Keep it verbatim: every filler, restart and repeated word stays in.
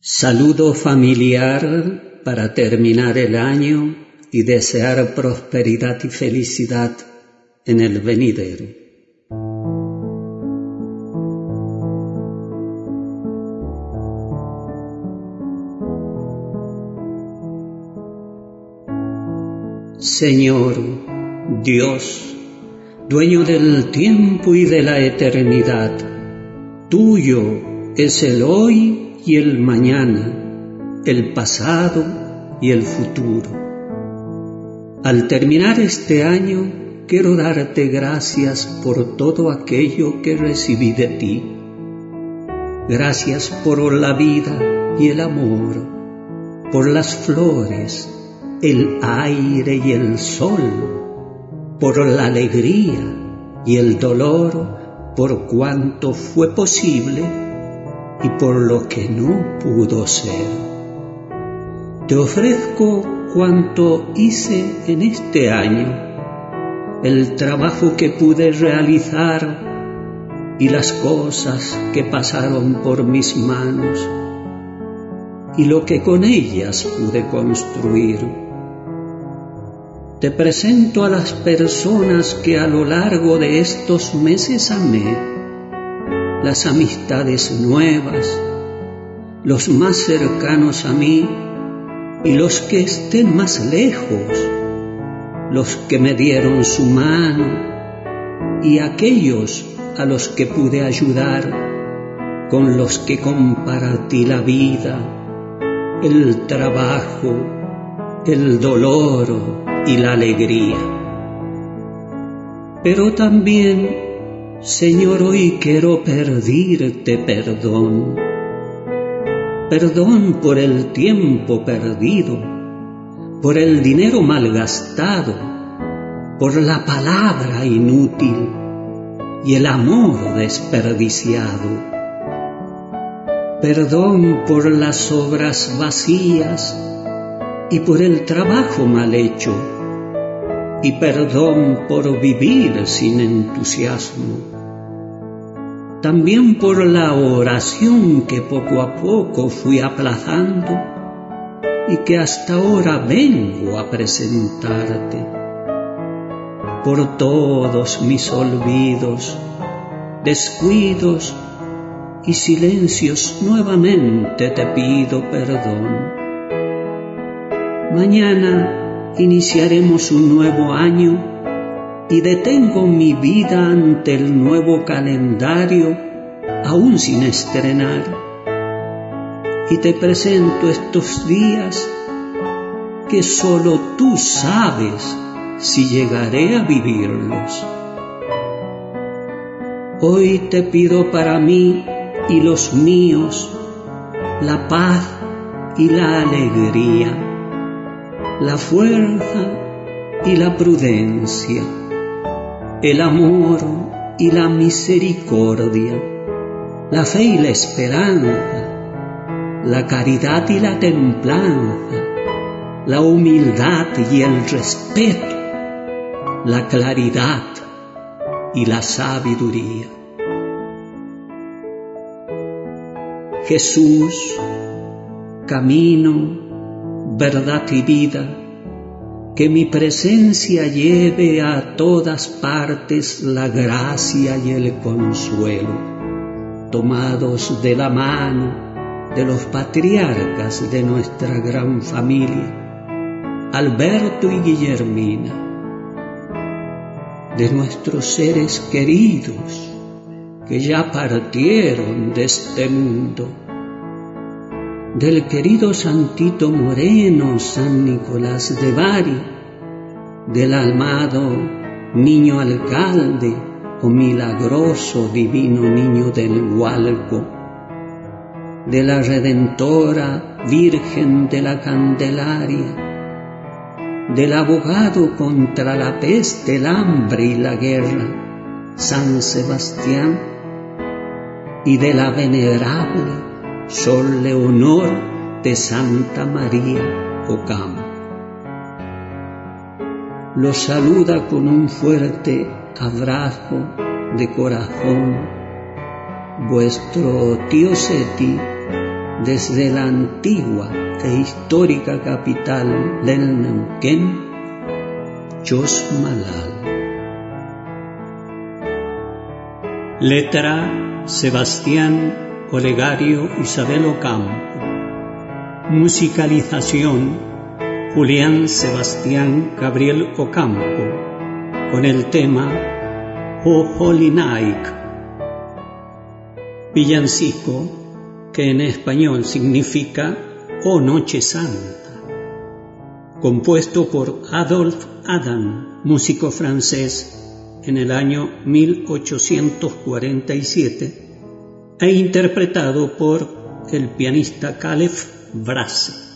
Saludo familiar para terminar el año y desear prosperidad y felicidad en el venidero. Señor, Dios, dueño del tiempo y de la eternidad, tuyo es el hoy y el mañana, el pasado y el futuro. Al terminar este año, quiero darte gracias por todo aquello que recibí de ti. Gracias por la vida y el amor, por las flores, el aire y el sol, por la alegría y el dolor, por cuanto fue posible y por lo que no pudo ser. Te ofrezco cuanto hice en este año, el trabajo que pude realizar y las cosas que pasaron por mis manos y lo que con ellas pude construir. Te presento a las personas que a lo largo de estos meses amé, las amistades nuevas, los más cercanos a mí y los que estén más lejos, los que me dieron su mano y aquellos a los que pude ayudar, con los que compartí la vida, el trabajo, el dolor y la alegría. Pero también, Señor, hoy quiero pedirte perdón. Perdón por el tiempo perdido, por el dinero malgastado, por la palabra inútil y el amor desperdiciado. Perdón por las obras vacías y por el trabajo mal hecho. Y perdón por vivir sin entusiasmo. También por la oración que poco a poco fui aplazando y que hasta ahora vengo a presentarte. Por todos mis olvidos, descuidos y silencios nuevamente te pido perdón. Mañana iniciaremos un nuevo año y detengo mi vida ante el nuevo calendario aún sin estrenar. Y te presento estos días que solo tú sabes si llegaré a vivirlos. Hoy te pido para mí y los míos la paz y la alegría, la fuerza y la prudencia, el amor y la misericordia, la fe y la esperanza, la caridad y la templanza, la humildad y el respeto, la claridad y la sabiduría. Jesús, camino, verdad y vida, que mi presencia lleve a todas partes la gracia y el consuelo, tomados de la mano de los patriarcas de nuestra gran familia, Alberto y Guillermina, de nuestros seres queridos que ya partieron de este mundo, del querido Santito Moreno, San Nicolás de Bari, del amado niño alcalde o milagroso divino niño del Hualco, de la Redentora Virgen de la Candelaria, del abogado contra la peste, el hambre y la guerra, San Sebastián, y de la venerable Sor Leonor de Santa María Ocampo. Los saluda con un fuerte abrazo de corazón vuestro tío Seti desde la antigua e histórica capital del Neuquén, Chosmalal. Letra: Sebastián Olegario Isabel Ocampo. Musicalización: Julián Sebastián Gabriel Ocampo, con el tema O Holy Night, villancico que en español significa Oh Noche Santa, compuesto por Adolphe Adam, músico francés, en el año mil ochocientos cuarenta y siete, e interpretado por el pianista Caleb Brase.